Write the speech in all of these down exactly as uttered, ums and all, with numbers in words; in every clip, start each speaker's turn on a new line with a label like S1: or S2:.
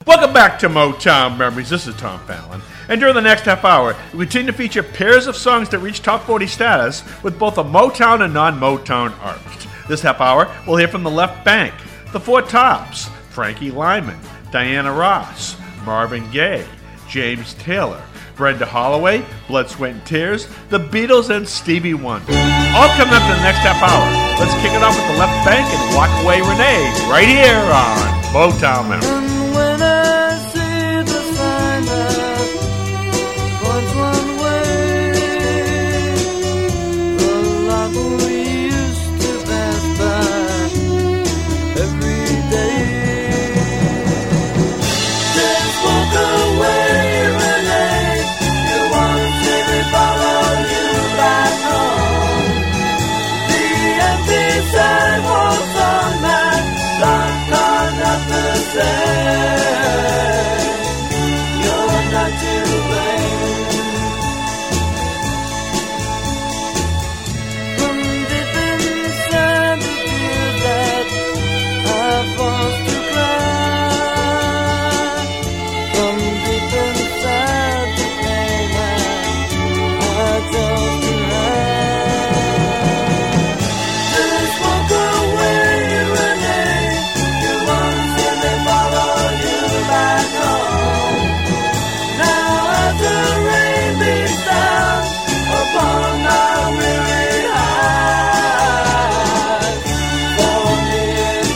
S1: Welcome back to Motown Memories. This is Tom Fallon. And during the next half hour, we continue to feature pairs of songs that reach top forty status with both a Motown and non-Motown artist. This half hour, we'll hear from the Left Bank, the Four Tops, Frankie Lyman, Diana Ross, Marvin Gaye, James Taylor, Brenda Holloway, Blood, Sweat and Tears, the Beatles, and Stevie Wonder. All coming up in the next half hour. Let's kick it off with the Left Bank and Walk Away Renee right here on Motown Memories.
S2: And when I see the sign that points one way, the lot we used to pass by every day, just walk away, Renee. You want to see me follow you back home. The empty sidewalks on that block are not the same. You're not to blame. From deep inside the tears that I forced to cry, from deep inside the pain that I chose to hide, just walk away, Renee. You want to see me follow you back home. Now as the rain beats down upon my weary eyes, for me and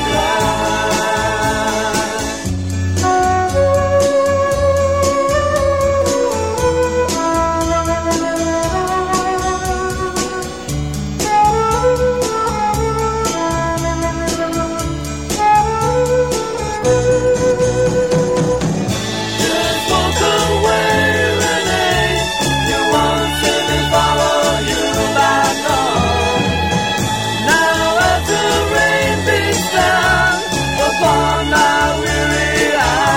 S2: just walk away, Renee. You want to see me follow you back home. Now as the rain beats down upon my weary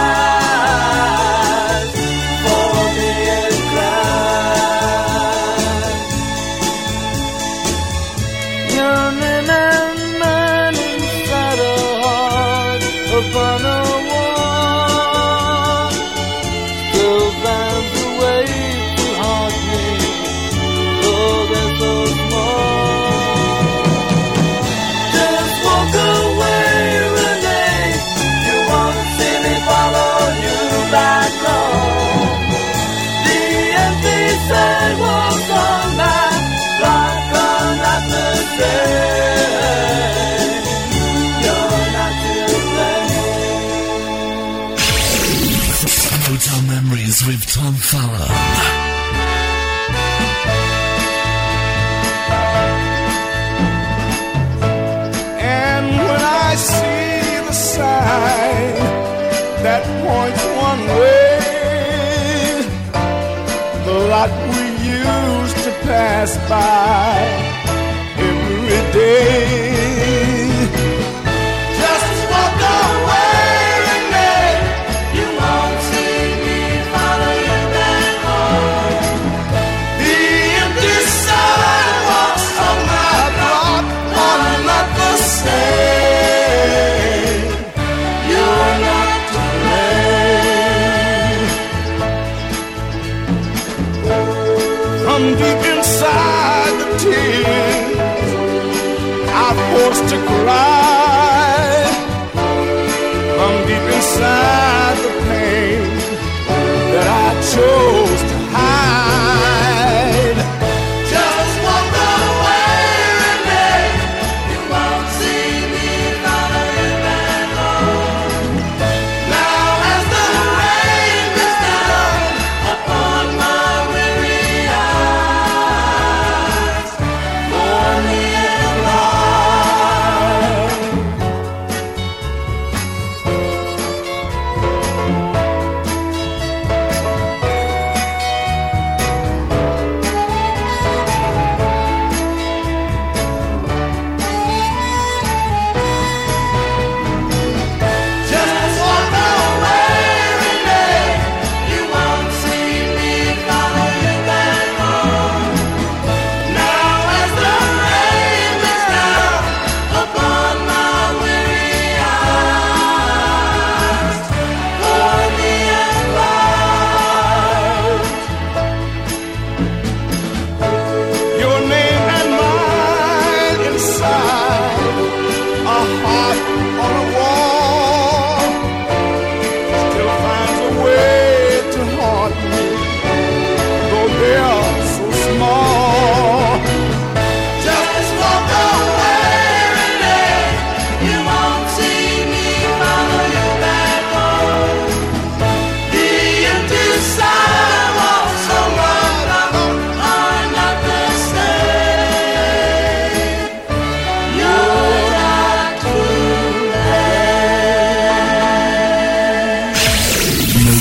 S2: eyes, for me and cry. Your name and mine inside a heart upon a wall still finds a way to haunt me, though they're so small. Just walk away, Renee. You want to see me follow you back home. The empty sidewalks on that block are not the same. You're not to blame.
S3: Motown Memories with Tom Fallon.
S4: And when I see the sign that points one way, the lot we used to pass by every day, just walk away, Renee. You won't see me follow you back home. The empty sidewalks on my block are not the same. You're not to blame. From deep inside the tears I'm forced to cry, from deep inside the pain that I chose to hide. Just walk away, Renee. You won't see me follow you back home. Now as the rain is down upon my weary eyes, for me and cry.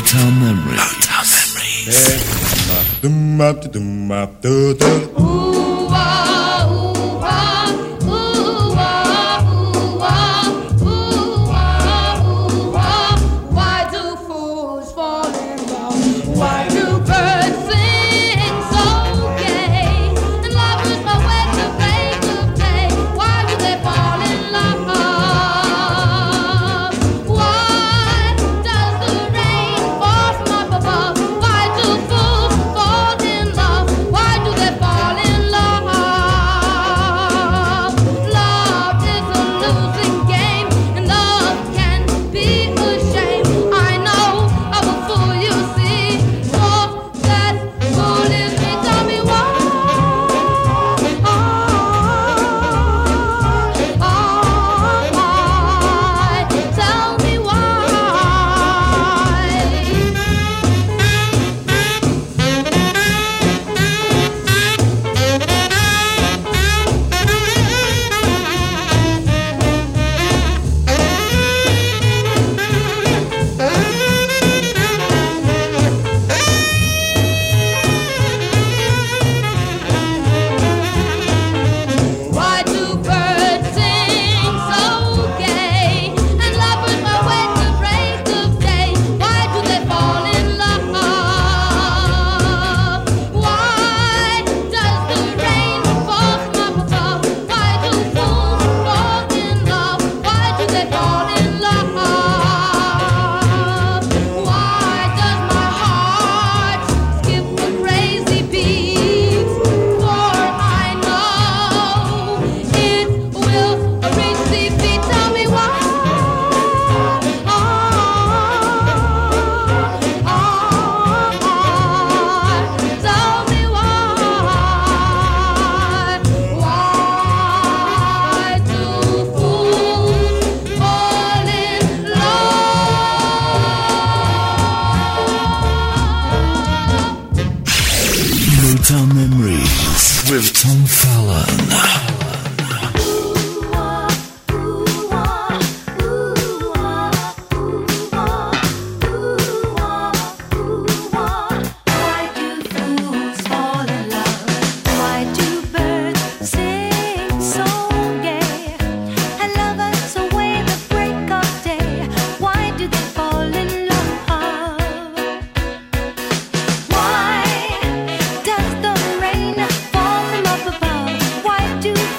S3: Motown Memories. Motown Memories.
S5: Ooh, ah, ooh, ah, ooh, ah, ooh, ah, ooh, ah, ooh, ah. Why do fools fall in love? Why do birds sing so gay? And lovers are wed to break of day. Why do they fall in love? Why does the rain fall from up above? Why do fools fall in love? Why do they fall in love? Love is a losing game, and love can be a shame. I know of a fool you see, oh, that fool is me. Tell me why. Tell me why. Why do birds sing so gay? And lovers are wed to break of day. Why do they fall in love? Why does the rain fall from up above? Why do fools fall in love? Why do they fall in love? Why does my heart skip a crazy beat? For I know it will reach the feet. Tell me why. Tell me why. Why do fools fall in love?
S3: Motown Memories with Tom Fallon.
S5: Why do fools fall in love? Why do birds sing so gay? And lovers away the break of day. Why do they fall in love? Why does the rain fall from up above? Why do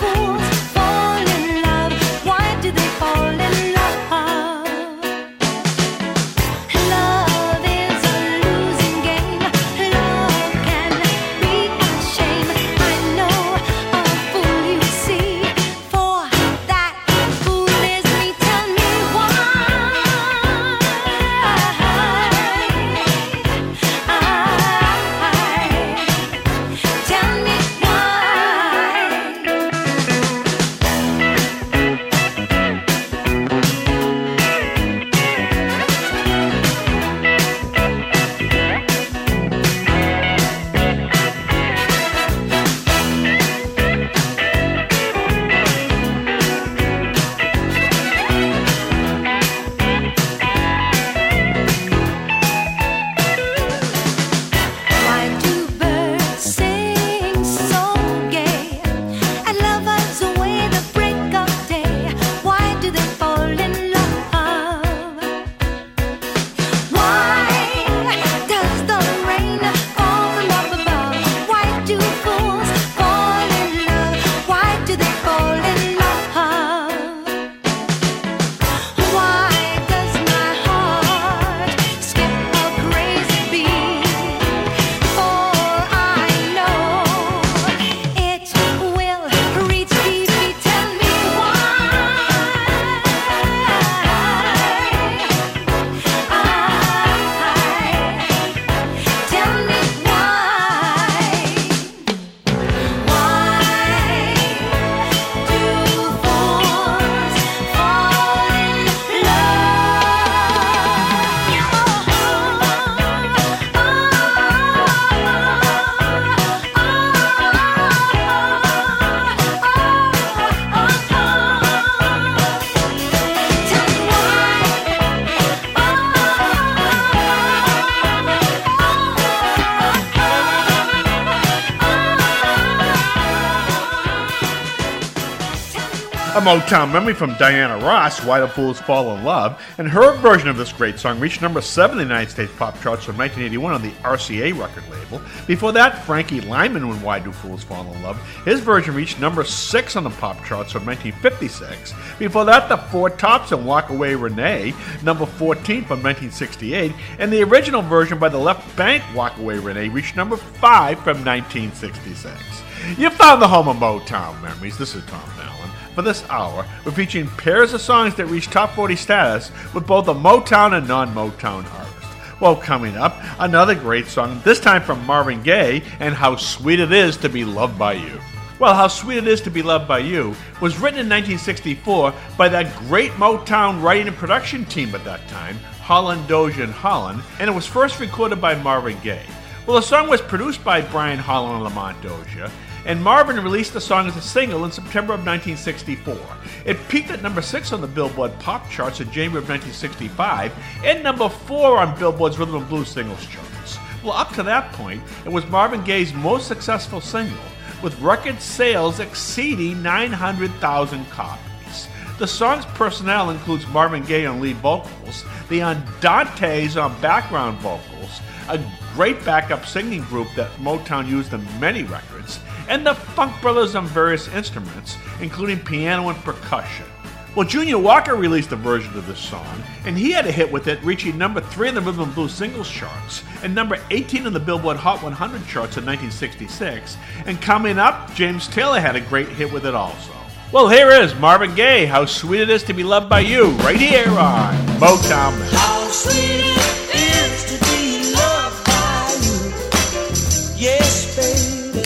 S1: Motown memory from Diana Ross, Why Do Fools Fall in Love, and her version of this great song reached number seven in the United States pop charts from nineteen eighty-one on the R C A record label. Before that, Frankie Lyman, When Why Do Fools Fall in Love, his version reached number six on the pop charts from nineteen fifty-six. Before that, the Four Tops and Walk Away Renee, number fourteen from nineteen sixty-eight, and the original version by the Left Bank, Walk Away Renee, reached number five from nineteen sixty-six. You found the home of Motown memories. This is Tom Fallon. For this hour, we're featuring pairs of songs that reach top forty status with both a Motown and non-Motown artist. Well, coming up, another great song, this time from Marvin Gaye, and How Sweet It Is to Be Loved by You. Well, How Sweet It Is to Be Loved by You was written in nineteen sixty-four by that great Motown writing and production team at that time, Holland, Dozier and Holland, and it was first recorded by Marvin Gaye. Well, the song was produced by Brian Holland and Lamont Dozier, and Marvin released the song as a single in September of nineteen sixty-four. It peaked at number six on the Billboard Pop charts in January of nineteen sixty-five, and number four on Billboard's Rhythm and Blues singles charts. Well, up to that point, it was Marvin Gaye's most successful single, with record sales exceeding nine hundred thousand copies. The song's personnel includes Marvin Gaye on lead vocals, the Andantes on background vocals, a great backup singing group that Motown used in many records, and the Funk Brothers on various instruments, including piano and percussion. Well, Junior Walker released a version of this song, and he had a hit with it, reaching number three in the Rhythm and Blues singles charts, and number eighteen in the Billboard Hot one hundred charts in nineteen sixty-six, and coming up, James Taylor had a great hit with it also. Well, here is Marvin Gaye, How Sweet It Is to Be Loved by You, right here on Motown Man.
S2: How sweet it is to be loved by you. Yes, baby.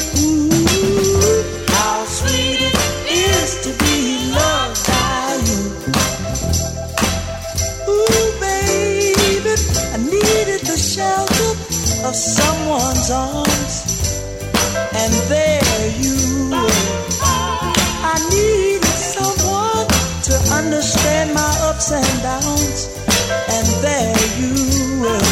S2: Ooh, how sweet it is to be loved by you. Ooh, baby, I needed the shelter of someone's arms, and there you were. I needed someone to understand my ups and downs, and there you were.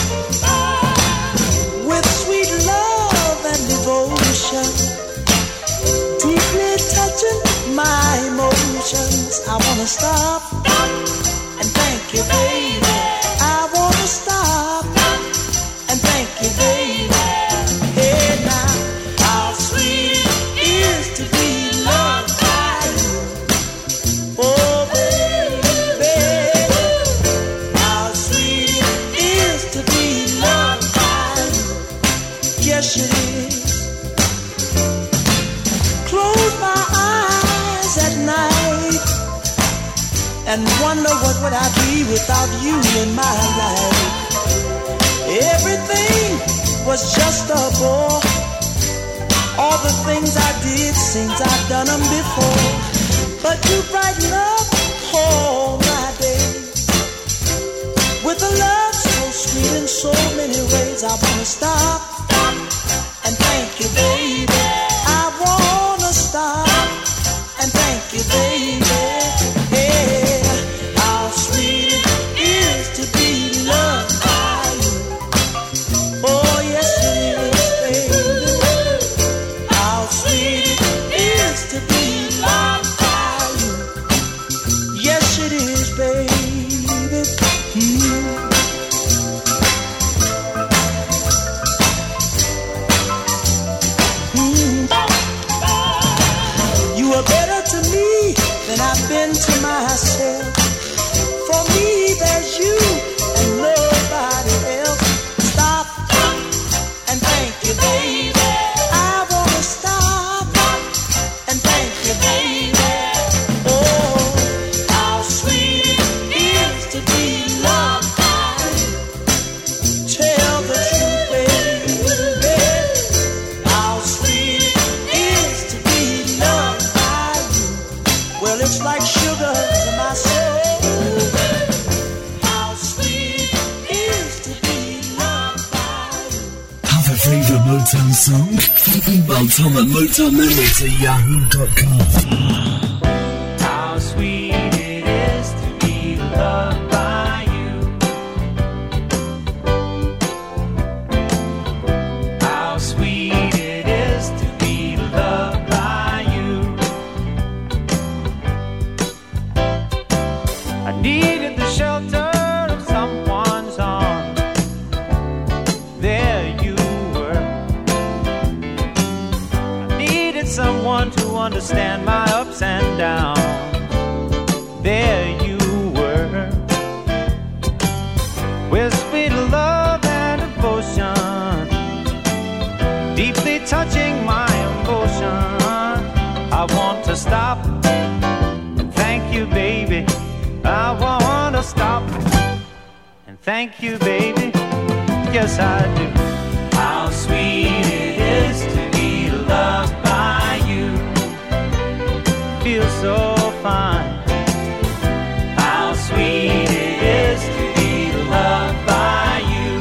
S2: With sweet love and devotion, deeply touching my emotions. I wanna stop and thank you, baby. I wanna stop and thank you, baby. Hey now, how sweet it is to be loved. Oh, baby, how sweet it is to be loved by you. Yes, it is. Close my eyes at night and wonder what would I be without you in my life. Everything was just a bore. All the things I did seems I've done them before. But you brighten up all my days with a love so sweet in so many ways. I wanna stop and thank you, baby. I wanna stop and thank you, baby. Yeah, how sweet it is to be loved by you. Oh, yes it is, baby. How sweet it is to be loved. Yes, it is, baby. Mm. Mm. You are better to me than I've been to myself. For me, there's you and nobody else. Stop and thank you, baby. I wanna stop and thank you, baby. It's like sugar to my soul. How sweet it is to be loved by you.
S3: Have a favourite Motown song? Email Tom at motown memories at yahoo dot com.
S6: How sweet it is to be loved by you. How sweet it is to be loved by you. understand my ups and downs. There you were, with sweet love and devotion, deeply touching my emotion. I want to stop and thank you, baby. I want to stop and thank you, baby. Yes, I do. How sweet it is to be loved by you. Feels so fine. How sweet it is to be loved by you.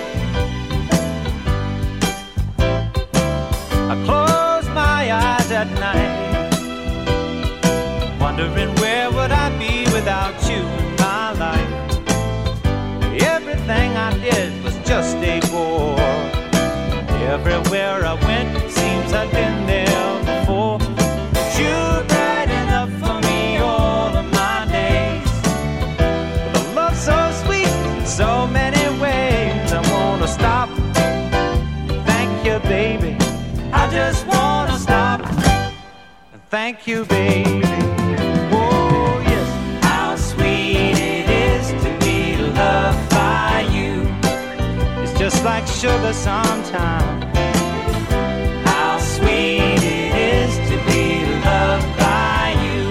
S6: I close my eyes at night, wondering where would I be without you in my life. Everything I did was just a bore. Everywhere I went, it seems I've been there before. You bright enough for me all of my days, with a love so sweet in so many ways. I wanna stop, thank you, baby. I just wanna stop, thank you, baby. Oh yes, how sweet it is to be loved by you. It's just like sugar sometimes. How sweet it is to be loved by you.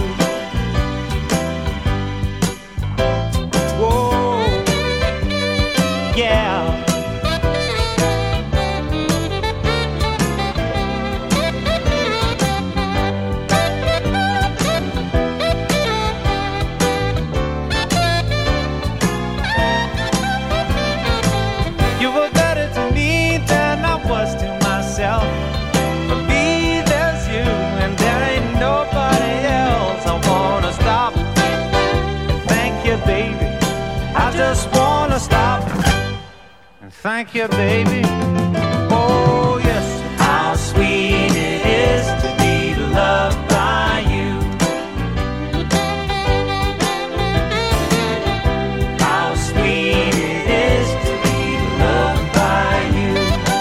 S6: Whoa, yeah. You were better to me than I was to myself. For me, there's you, and there ain't nobody else. I wanna stop and thank you, baby. I just wanna stop and thank you, baby. Oh yes, how sweet it is to be loved by you. How sweet it is to be loved by you.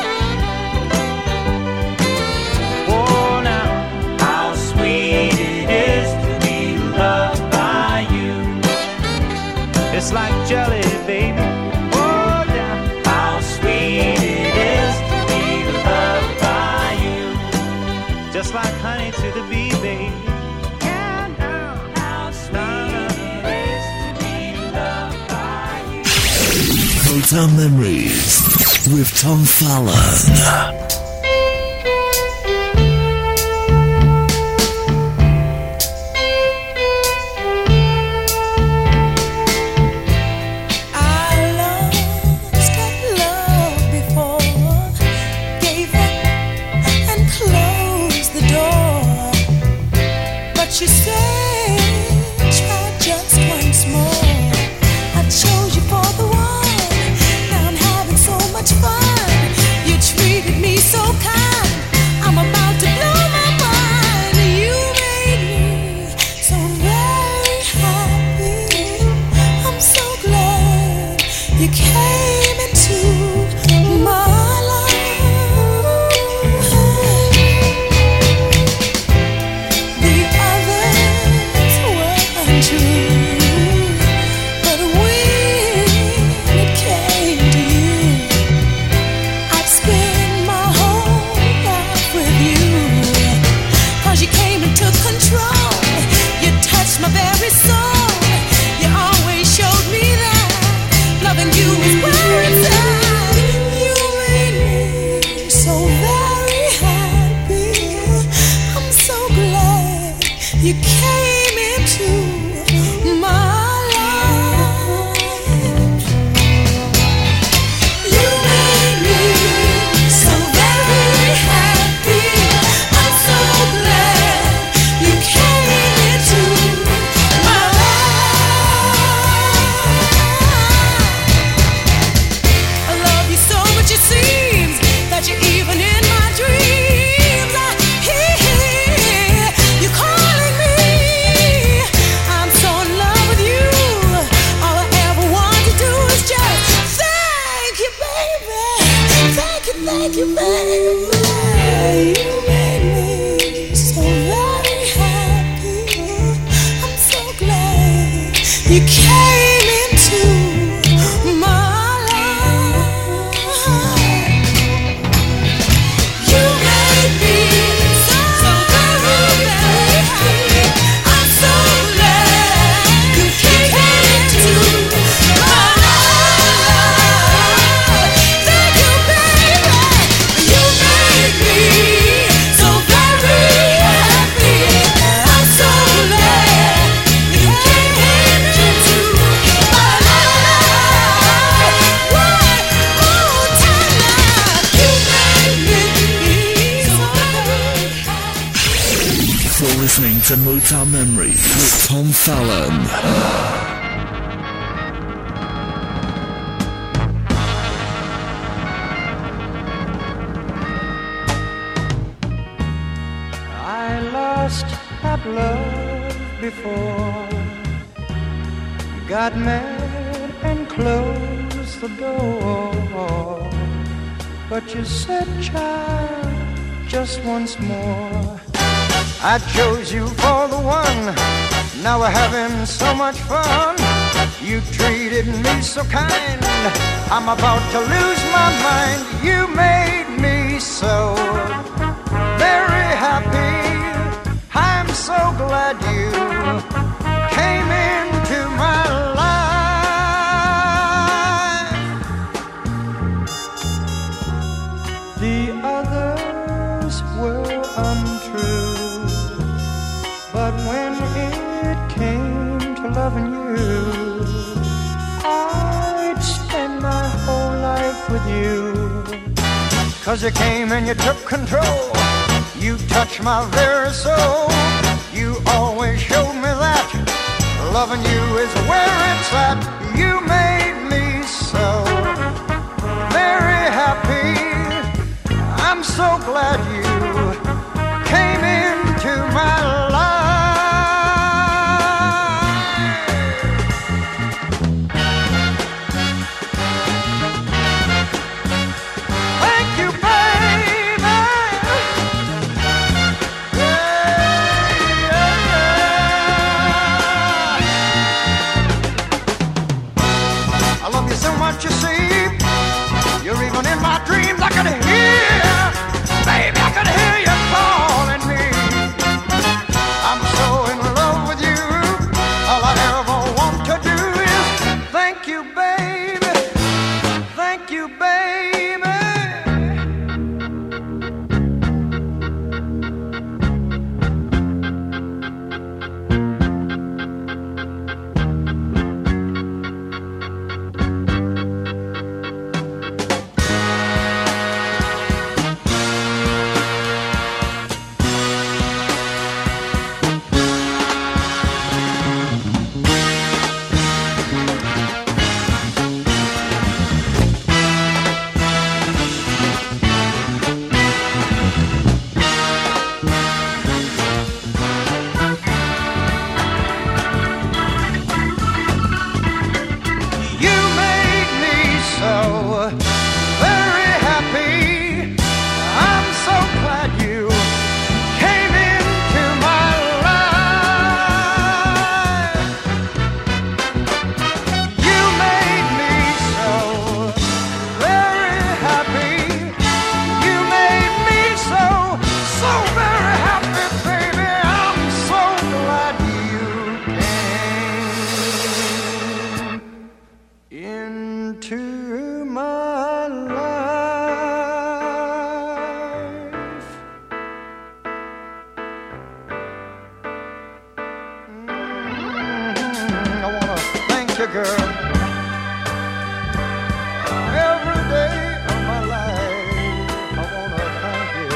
S6: Oh now, how sweet it is to be loved by you. It's like jelly, baby. Oh yeah, how sweet it is to be loved by you. Just like honey to the bee, baby. Yeah, now, how sweet it is to be loved by you.
S3: Motown Memories with Tom Fallon.
S7: I lost that love before, gave up and closed the door. But you said, try just once more. I chose you for the one. Now I'm having so much fun. You treated me so kind. I'm about to blow my mind. You made me so very happy. I'm so glad you came into my life. The others were untrue, but when it came to you, I'd spend my whole life with you. 'Cause you came and took control. You touched my very soul. You always showed me that loving you is where it's at. You made me so very happy. I'm so glad you came into my life. You made me so very happy. I'm so glad you came into my life. I love you so much, it seems that you're even in my dreams. I hear you calling me. I'm so in love with you. All I ever want to do is just thank you, baby. Thank you, thank you, baby. You made me so very came into my life. You made me so, so very, very happy. I'm so glad you came into my life. Thank you, baby. You made me so very happy. I'm so glad you came into my life. Why, oh, Tana, you made me so very happy.
S3: You're listening to Motown Memories with Tom Fallon.
S6: I lost that love before. You got mad and closed the door. But you said, child, just once more. I chose you for the one. Now we're having so much fun. You treated me so kind. I'm about to lose my mind. You made me so very happy. I'm so glad you came into my life. The others were untrue, but when it came to loving you, I'd spend my whole life with you. 'Cause you came and you took control. You touched my very soul. You always showed me that loving you is where it's at. You made me so very happy. I'm so glad you came into my life. Thank you, baby. Yeah, yeah, yeah. I love you so much, you see. You're even in my dreams. I can hear, baby, I can hear you calling me. I'm so in love with you. All I ever want to do is thank you, baby. Thank you, baby. You made me so very happy. I'm so glad you came into my life. You made me so very happy. You made me so, so very happy, baby. I'm so glad you came into my life. Mm, I wanna thank you, girl, every day of my life. I wanna thank you.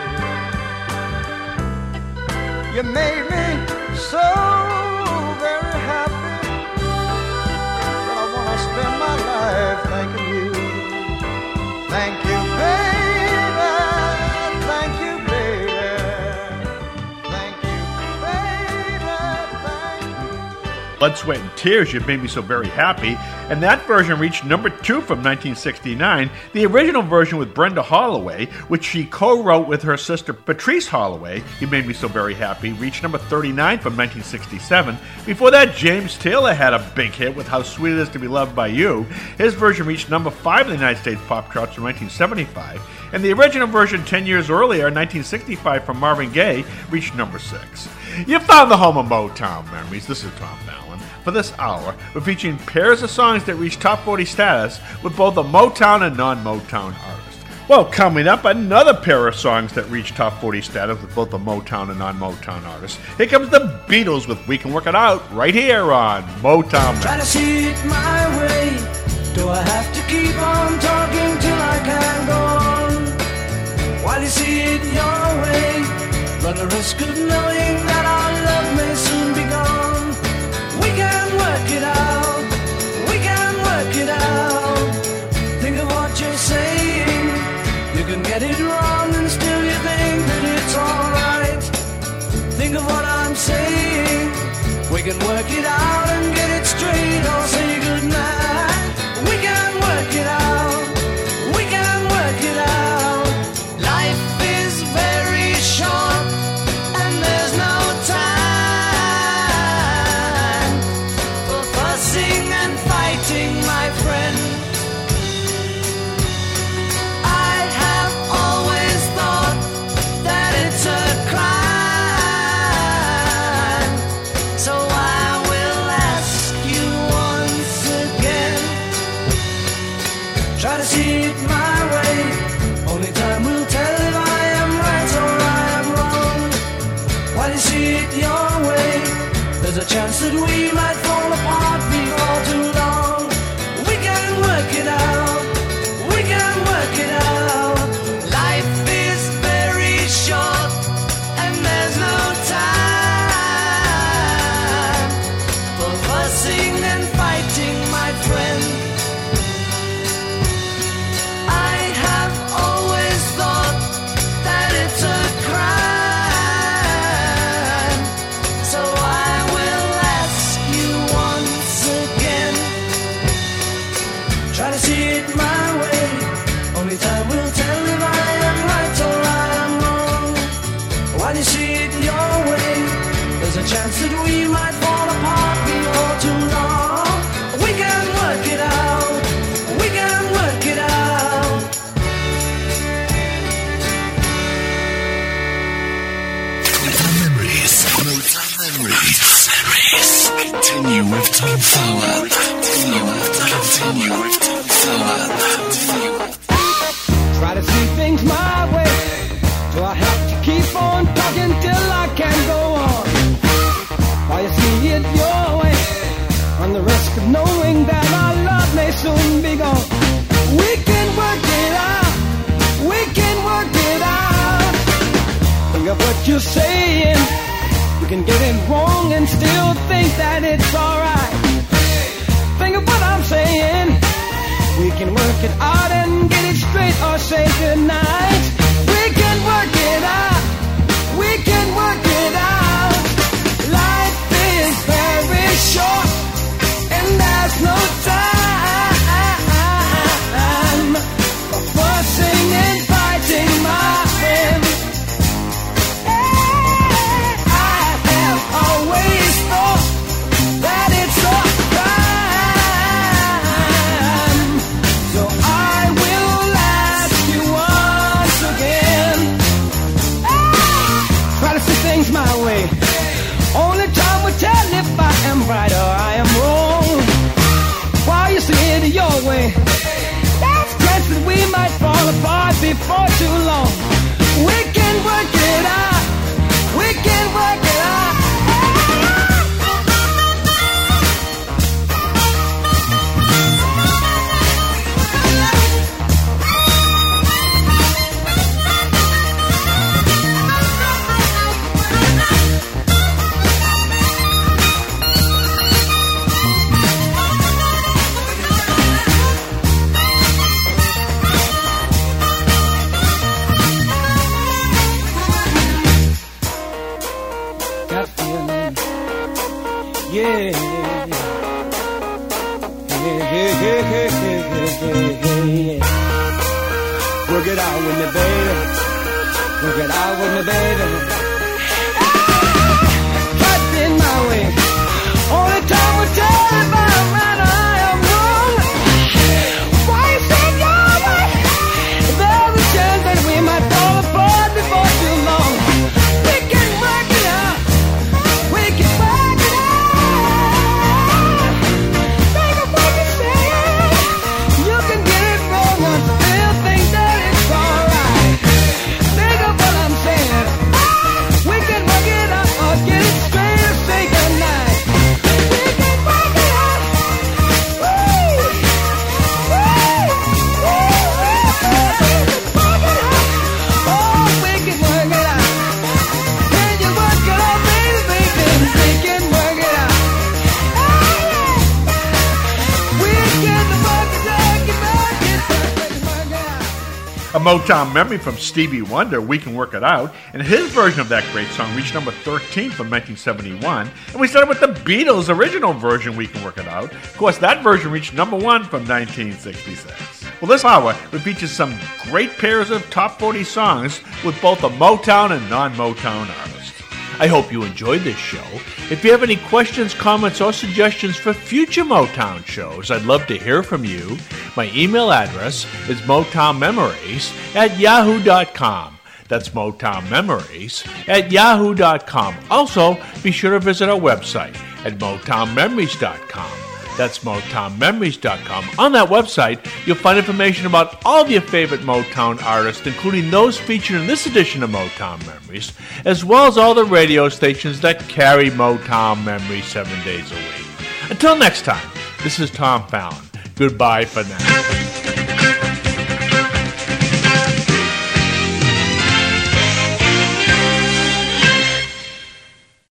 S6: You made me so very happy. But I wanna spend my life thanking you. Thank you, baby. Thank you, baby. Thank you, baby. Thank you.
S1: Blood, Sweat, and Tears, You Made Me So Very Happy, and that version reached number two from nineteen sixty-nine. The original version with Brenda Holloway, which she co-wrote with her sister Patrice Holloway, You Made Me So Very Happy, reached number thirty-nine from nineteen sixty-seven. Before that, James Taylor had a big hit with How Sweet It Is to Be Loved by You. His version reached number five in the United States pop charts from nineteen seventy-five, and the original version ten years earlier, nineteen sixty-five, from Marvin Gaye, reached number six. You found the home of Motown Memories. This is Tom Fallon. For this hour, we're featuring pairs of songs that reached top forty status with both a Motown and non-Motown artist. Well, coming up, another pair of songs that reached top forty status with both a Motown and non-Motown artist. Here comes the Beatles with We Can Work It Out, right here on Motown.
S2: Try to see it my way. Do I have to keep on talking till I can go on? While you see it your way, run the risk of knowing that our love may soon be gone. We can work it out, we can work it out. Think of what you're saying. You can get it wrong and still you think that it's alright. Think of what I'm saying. We can work it out and get it straight or say goodnight. We can work it out, we can work it out. Life is very short and there's no time for fussing and fighting, my friend. I have always thought that it's a crime, so I will ask you once again. Try to see it my way. Only time will tell if I am right or I am wrong. While you see it your way, there's a chance that we might fall apart before too long. We can work it out, we can work it out. Life is very short and there's no time for fussing and fighting, my friend. I have always thought that it's a crime, so I will ask you once again. Try to see it my way. Only time will tell if I am right or I am wrong. While you see it your way, there's a chance that we might fall apart before too long. We can work it out, we can work it out.
S3: Motown Memories. Motown Memories. Continue with Tom Fallon. Continue with Continue with Tom Fallon.
S8: Try to see things my way. Do I have to keep on talking till I can go on? While you see it your way, on the risk of knowing that our love may soon be gone. We can work it out, we can work it out. Think of what you're saying. You can get it wrong and still think that it's alright. Think of what I'm saying. We can work it out and get it straight or say goodnight. We can work it out, we can work it out. Life is very short and there's no time for fussing and fighting, my friend. I have always thought that it's a crime, so I will ask you once again. Try to see things my way. Only time will tell if I am right or I am wrong. While you Work it out with me, baby. Work it out with me, baby. Tried in my way. Only time will tell if I'm right or I am wrong. Why you say your way? There's a chance that we might fall apart before too long. We can work it out. We can work it out. Think of what you say. You can get it wrong and still think that it's alright. Think of what I'm saying. We can work it out or get it straight or say goodnight. We can work it out. Woo! Woo! Woo! Oh, we can work it out. Can you work it out, baby, baby? We can work it out. We can work it out, get work it, work it, work it out.
S1: A Motown memory from Stevie Wonder, We Can Work It Out, and his version of that great song reached number thirteen from nineteen seventy-one. And we started with the Beatles' original version, We Can Work It Out. Of course, that version reached number one from nineteen sixty-six. Well, this hour, we feature some great pairs of top forty songs with both a Motown and non-Motown artist. I hope you enjoyed this show. If you have any questions, comments, or suggestions for future Motown shows, I'd love to hear from you. My email address is motownmemories at yahoo dot com. That's Motown Memories at yahoo dot com. Also, be sure to visit our website at motown memories dot com. That's motown memories dot com. On that website, you'll find information about all of your favorite Motown artists, including those featured in this edition of Motown Memories, as well as all the radio stations that carry Motown Memories seven days a week. Until next time, this is Tom Fallon. Goodbye for now.